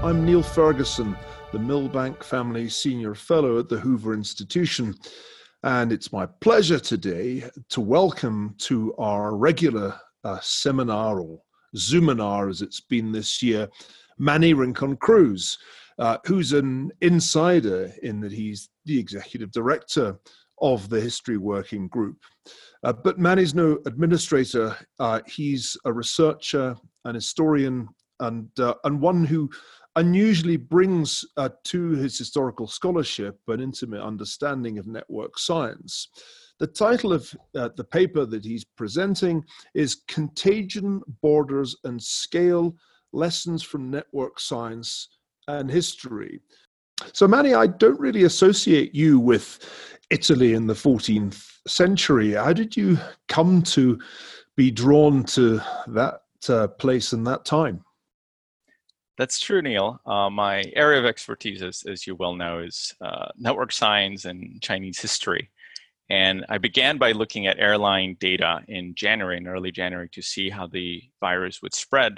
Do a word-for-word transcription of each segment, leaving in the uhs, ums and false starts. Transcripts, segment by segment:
I'm Neil Ferguson, the Milbank Family Senior Fellow at the Hoover Institution, and it's my pleasure today to welcome to our regular uh, seminar, or Zoominar as it's been this year, Manny Rincon-Cruz, uh, who's an insider in that he's the executive director of the History Working Group. Uh, but Manny's no administrator. Uh, he's a researcher, an historian, and, uh, and one who unusually brings uh, to his historical scholarship an intimate understanding of network science. The title of uh, the paper that he's presenting is Contagion, Borders and Scale, Lessons from Network Science and History. So Manny, I don't really associate you with Italy in the fourteenth century. How did you come to be drawn to that uh, place and that time? That's true, Neil. Uh, my area of expertise, as, as you well know, is uh, network science and Chinese history. And I began by looking at airline data in January, in early January, to see how the virus would spread.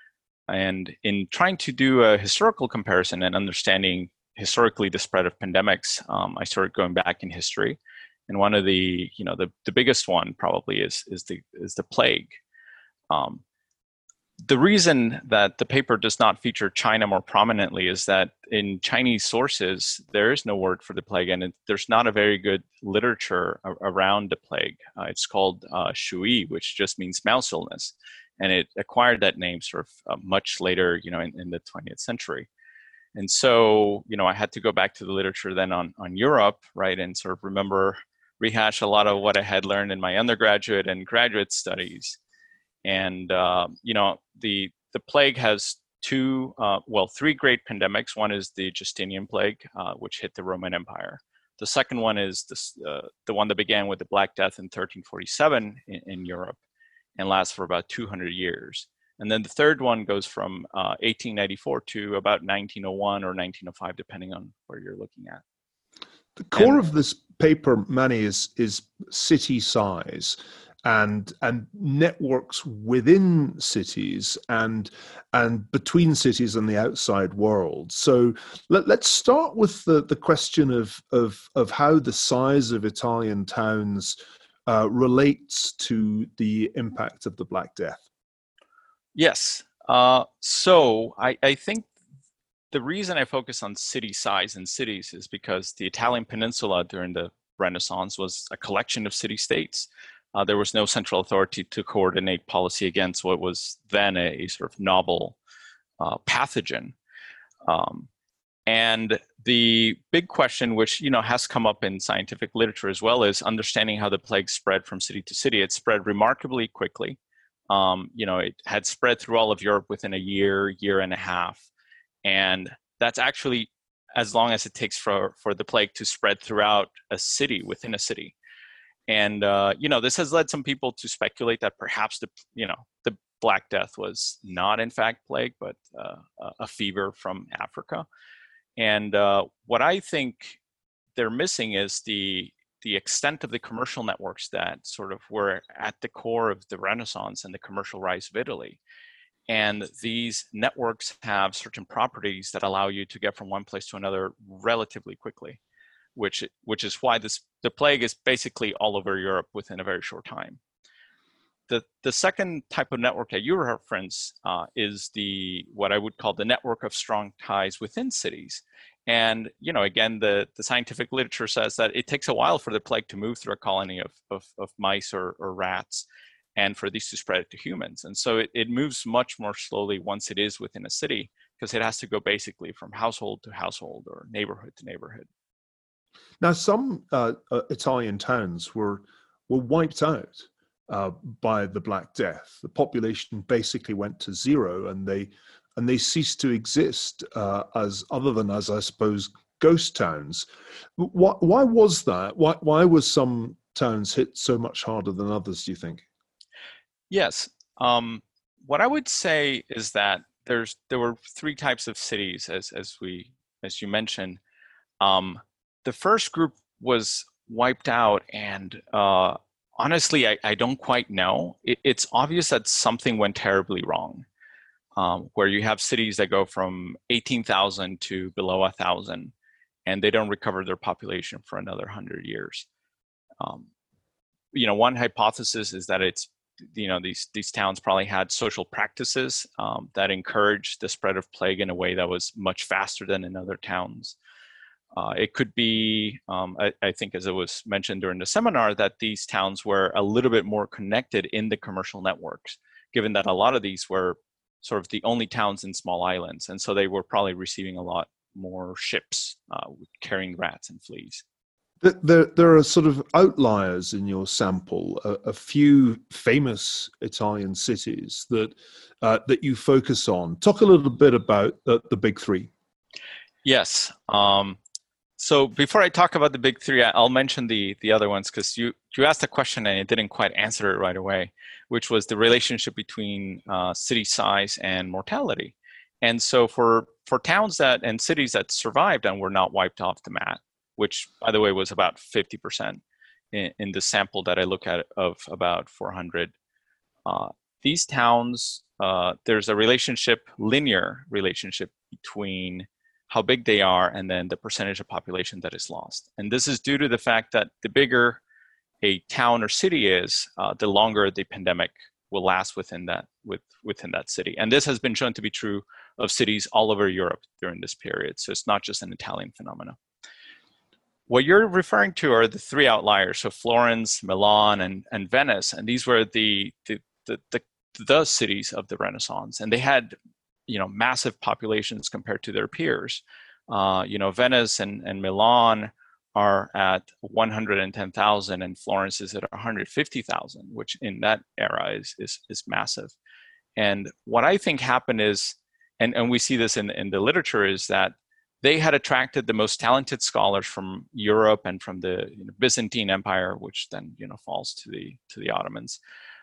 And in trying to do a historical comparison and understanding historically the spread of pandemics, um, I started going back in history. And one of the, you know, the, the biggest one probably is, is, the, is the plague. Um, The reason that the paper does not feature China more prominently is that in Chinese sources, there is no word for the plague, and it, there's not a very good literature a, around the plague. Uh, it's called uh, shui, which just means mouse illness, and it acquired that name sort of uh, much later, you know, in, in the twentieth century. And so, you know, I had to go back to the literature then on, on Europe, right, and sort of remember, rehash a lot of what I had learned in my undergraduate and graduate studies. And, uh, you know, the the plague has two, uh, well, three great pandemics. One is the Justinian plague, uh, which hit the Roman Empire. The second one is this, uh, the one that began with the Black Death in thirteen forty-seven in, in Europe and lasts for about two hundred years. And then the third one goes from uh, eighteen ninety-four to about nineteen oh one or nineteen oh five, depending on where you're looking at. The core And, of this paper, Manny, is, is city size. And and networks within cities and and between cities and the outside world. So let, let's start with the, the question of, of of how the size of Italian towns uh, relates to the impact of the Black Death. Yes. Uh, so I, I think the reason I focus on city size and cities is because the Italian peninsula during the Renaissance was a collection of city-states. Uh, there was no central authority to coordinate policy against what was then a, a sort of novel uh, pathogen. Um, and the big question, which you know has come up in scientific literature as well, is understanding how the plague spread from city to city. It spread remarkably quickly. Um, you know, it had spread through all of Europe within a year, year and a half. And that's actually as long as it takes for, for the plague to spread throughout a city, within a city. And, uh, you know, this has led some people to speculate that perhaps the, you know, the Black Death was not in fact plague, but uh, a fever from Africa. And uh, what I think they're missing is the, the extent of the commercial networks that sort of were at the core of the Renaissance and the commercial rise of Italy. And these networks have certain properties that allow you to get from one place to another relatively quickly. Which, which is why this, the plague is basically all over Europe within a very short time. The, the second type of network that you reference uh, is the, what I would call the network of strong ties within cities. And, you know, again, the, the scientific literature says that it takes a while for the plague to move through a colony of, of, of mice or, or rats and for these to spread it to humans. And so it, it moves much more slowly once it is within a city, because it has to go basically from household to household or neighborhood to neighborhood. Now, some uh, uh, Italian towns were were wiped out uh, by the Black Death. The population basically went to zero, and they and they ceased to exist uh, as other than as I suppose ghost towns. Why, why was that? Why why was some towns hit so much harder than others, do you think? Yes. Um, what I would say is that there's there were three types of cities, as as we as you mentioned. Um, the first group was wiped out, and uh, honestly, I, I don't quite know. It, it's obvious that something went terribly wrong. um, where you have cities that go from eighteen thousand to below one thousand, and they don't recover their population for another one hundred years. Um, you know, one hypothesis is that it's, you know, these these towns probably had social practices um, that encouraged the spread of plague in a way that was much faster than in other towns. Uh, it could be, um, I, I think, as it was mentioned during the seminar, that these towns were a little bit more connected in the commercial networks, given that a lot of these were sort of the only towns in small islands, and so they were probably receiving a lot more ships uh, carrying rats and fleas. There, there are sort of outliers in your sample, a, a few famous Italian cities that uh, that you focus on. Talk a little bit about the, the big three. Yes. Um, so before I talk about the big three, I'll mention the the other ones, because you you asked a question and it didn't quite answer it right away, which was the relationship between uh, city size and mortality. And so for for towns that and cities that survived and were not wiped off the map, which, by the way, was about fifty percent in, in the sample that I look at of about four hundred. Uh, these towns, uh, there's a relationship, linear relationship between how big they are and then the percentage of population that is lost. And this is due to the fact that the bigger a town or city is, uh, the longer the pandemic will last within that with, within that city. And this has been shown to be true of cities all over Europe during this period. So it's not just an Italian phenomenon. What you're referring to are the three outliers, so Florence, Milan, and, and Venice, and these were the the, the the the cities of the Renaissance, and they had, you know, massive populations compared to their peers. Uh, you know, Venice and, and Milan are at one hundred ten thousand, and Florence is at one hundred fifty thousand, which in that era is is is massive. And what I think happened is, and and we see this in in the literature, is that they had attracted the most talented scholars from Europe and from the, you know, Byzantine Empire, which then, you know, falls to the to the Ottomans.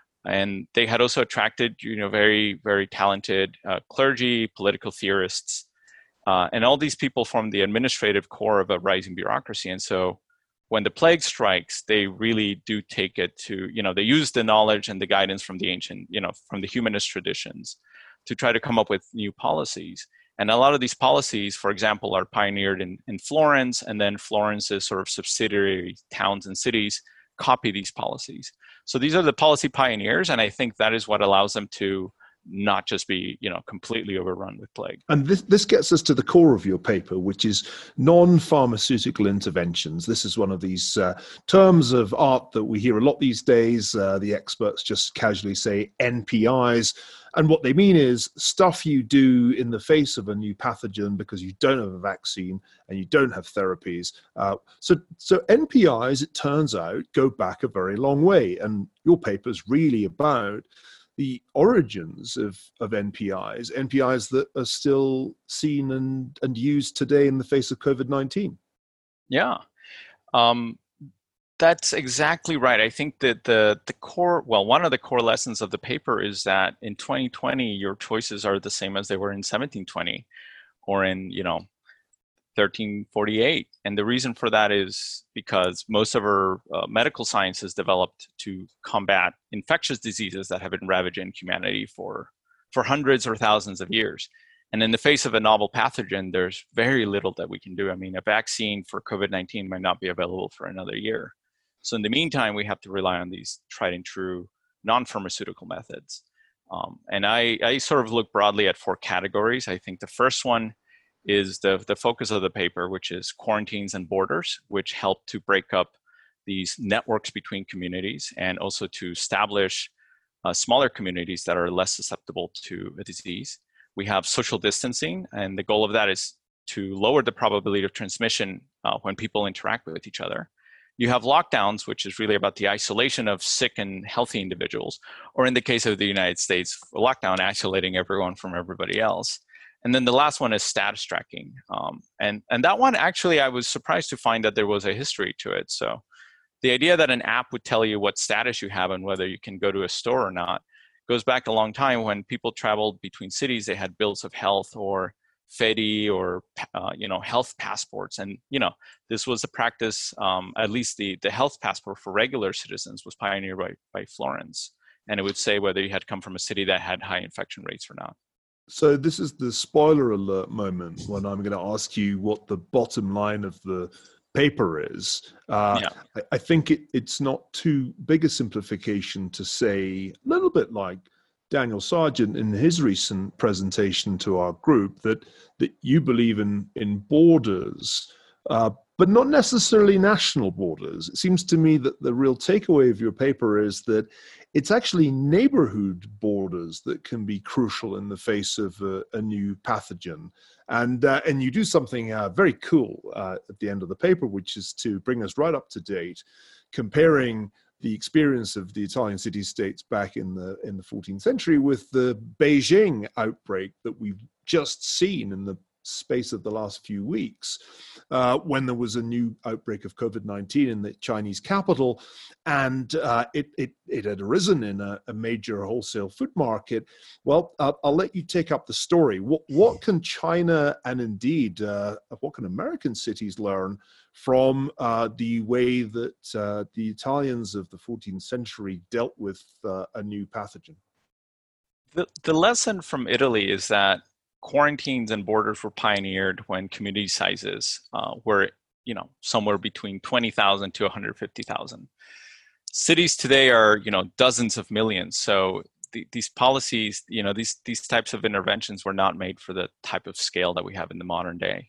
And they had also attracted, you know, very, very talented uh, clergy, political theorists, uh, and all these people from the administrative core of a rising bureaucracy. And so when the plague strikes, they really do take it to, you know, they use the knowledge and the guidance from the ancient, you know, from the humanist traditions to try to come up with new policies. And a lot of these policies, for example, are pioneered in, in Florence, and then Florence's sort of subsidiary towns and cities copy these policies. So these are the policy pioneers, and I think that is what allows them to not just be, you know, completely overrun with plague. And this, this gets us to the core of your paper, which is non-pharmaceutical interventions. This is one of these uh, terms of art that we hear a lot these days. Uh, the experts just casually say N P Is. And what they mean is stuff you do in the face of a new pathogen because you don't have a vaccine and you don't have therapies. Uh, so, so N P Is, it turns out, go back a very long way. And your paper is really about the origins of, of N P Is, N P Is that are still seen and, and used today in the face of COVID nineteen. Yeah, um, that's exactly right. I think that the, the core, well, one of the core lessons of the paper is that in twenty twenty, your choices are the same as they were in seventeen twenty or in, you know, thirteen forty-eight. And the reason for that is because most of our uh, medical science is developed to combat infectious diseases that have been ravaging humanity for, for hundreds or thousands of years. And in the face of a novel pathogen, there's very little that we can do. I mean, a vaccine for COVID nineteen might not be available for another year. So in the meantime, we have to rely on these tried and true non-pharmaceutical methods. Um, and I, I sort of look broadly at four categories. I think the first one is the, the focus of the paper, which is quarantines and borders, which help to break up these networks between communities and also to establish uh, smaller communities that are less susceptible to a disease. We have social distancing, and the goal of that is to lower the probability of transmission uh, when people interact with each other. You have lockdowns, which is really about the isolation of sick and healthy individuals, or in the case of the United States, lockdown isolating everyone from everybody else. And then the last one is status tracking. Um, and, and that one, actually, I was surprised to find that there was a history to it. So the idea that an app would tell you what status you have and whether you can go to a store or not goes back a long time. When people traveled between cities, they had bills of health or Fedi or, uh, you know, health passports. And, you know, this was a practice, um, at least the, the health passport for regular citizens was pioneered by, by Florence. And it would say whether you had come from a city that had high infection rates or not. So this is the spoiler alert moment when I'm going to ask you what the bottom line of the paper is. Uh, Yeah. I, I think it, it's not too big a simplification to say, a little bit like Daniel Sargent in his recent presentation to our group, that that you believe in in borders, uh, but not necessarily national borders. It seems to me that the real takeaway of your paper is that it's actually neighborhood borders that can be crucial in the face of a, a new pathogen. And uh, and you do something uh, very cool uh, at the end of the paper, which is to bring us right up to date, comparing the experience of the Italian city-states back in the in the fourteenth century with the Beijing outbreak that we've just seen in the space of the last few weeks, uh, when there was a new outbreak of COVID nineteen in the Chinese capital, and uh, it, it it had arisen in a, a major wholesale food market. Well, uh, I'll let you take up the story. What what can China and indeed uh, what can American cities learn from uh, the way that uh, the Italians of the fourteenth century dealt with uh, a new pathogen? The, the lesson from Italy is that quarantines and borders were pioneered when community sizes uh, were, you know, somewhere between twenty thousand to one hundred fifty thousand. Cities today are, you know, dozens of millions. So the, these policies, you know, these these types of interventions were not made for the type of scale that we have in the modern day.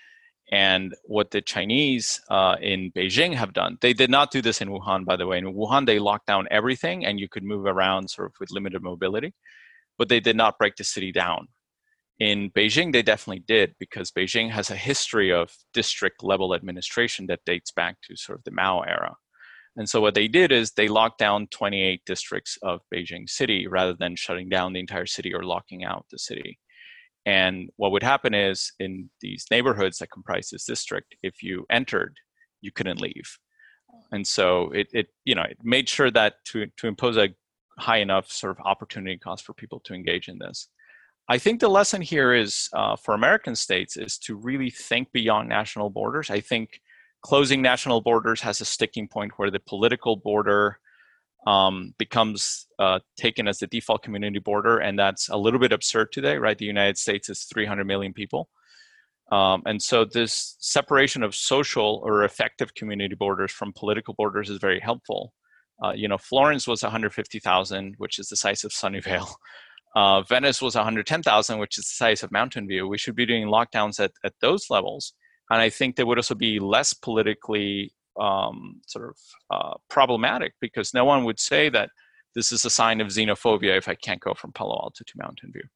And what the Chinese uh, in Beijing have done, they did not do this in Wuhan, by the way. In Wuhan, they locked down everything and you could move around sort of with limited mobility, but they did not break the city down. In Beijing, they definitely did, because Beijing has a history of district level administration that dates back to sort of the Mao era. And so what they did is they locked down twenty-eight districts of Beijing city rather than shutting down the entire city or locking out the city. And what would happen is in these neighborhoods that comprise this district, if you entered, you couldn't leave. And so it, it you know, it made sure that to, to impose a high enough sort of opportunity cost for people to engage in this. I think the lesson here is uh, for American states is to really think beyond national borders. I think closing national borders has a sticking point where the political border um, becomes uh, taken as the default community border, and that's a little bit absurd today, right? The United States is three hundred million people. Um, and so this separation of social or effective community borders from political borders is very helpful. Uh, you know, Florence was one hundred fifty thousand, which is the size of Sunnyvale. Uh, Venice was one hundred ten thousand, which is the size of Mountain View. We should be doing lockdowns at, at those levels. And I think they would also be less politically um, sort of uh, problematic, because no one would say that this is a sign of xenophobia if I can't go from Palo Alto to Mountain View.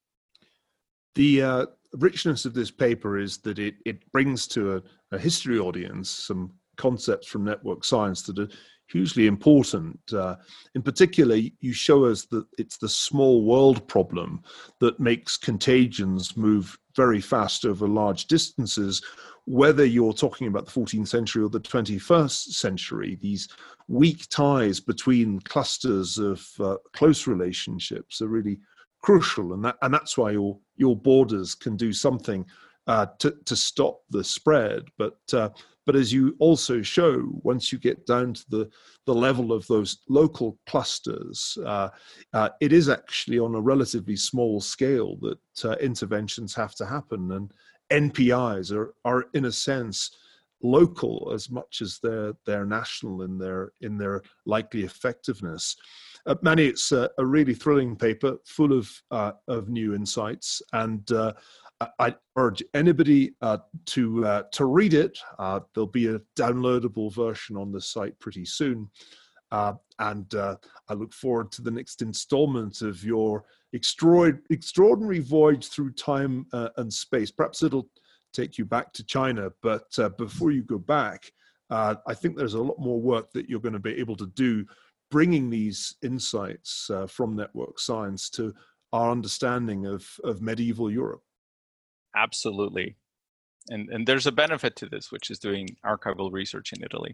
The uh, richness of this paper is that it, it brings to a, a history audience some concepts from network science that are hugely important. Uh, in particular, you show us that it's the small world problem that makes contagions move very fast over large distances, whether you're talking about the fourteenth century or the twenty-first century. These weak ties between clusters of uh, close relationships are really crucial, and that and that's why your your borders can do something uh, to to stop the spread. But uh, but as you also show, once you get down to the the level of those local clusters, uh, uh, it is actually on a relatively small scale that uh, interventions have to happen, and N P Is are are in a sense local as much as they're they're national in their in their likely effectiveness. Uh, Manny, it's a, a really thrilling paper full of uh, of new insights, and uh, I, I urge anybody uh, to uh, to read it. Uh, there'll be a downloadable version on the site pretty soon, uh, and uh, I look forward to the next installment of your extraordinary extraordinary voyage through time uh, and space. Perhaps it'll take you back to China, but uh, before you go back, uh, I think there's a lot more work that you're going to be able to do, bringing these insights uh, from network science to our understanding of, of medieval Europe. Absolutely. And, and there's a benefit to this, which is doing archival research in Italy.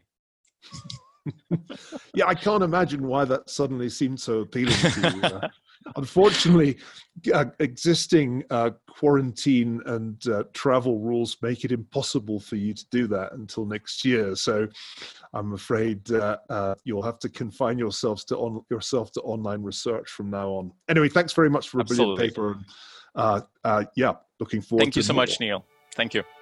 Yeah, I can't imagine why that suddenly seemed so appealing to you. Uh, unfortunately, uh, existing uh, quarantine and uh, travel rules make it impossible for you to do that until next year. So I'm afraid uh, uh, you'll have to confine yourselves to on, yourself to online research from now on. Anyway, thanks very much for a Absolutely. brilliant paper. uh, uh, yeah, looking forward Thank to you so more. much, Neil. Thank you.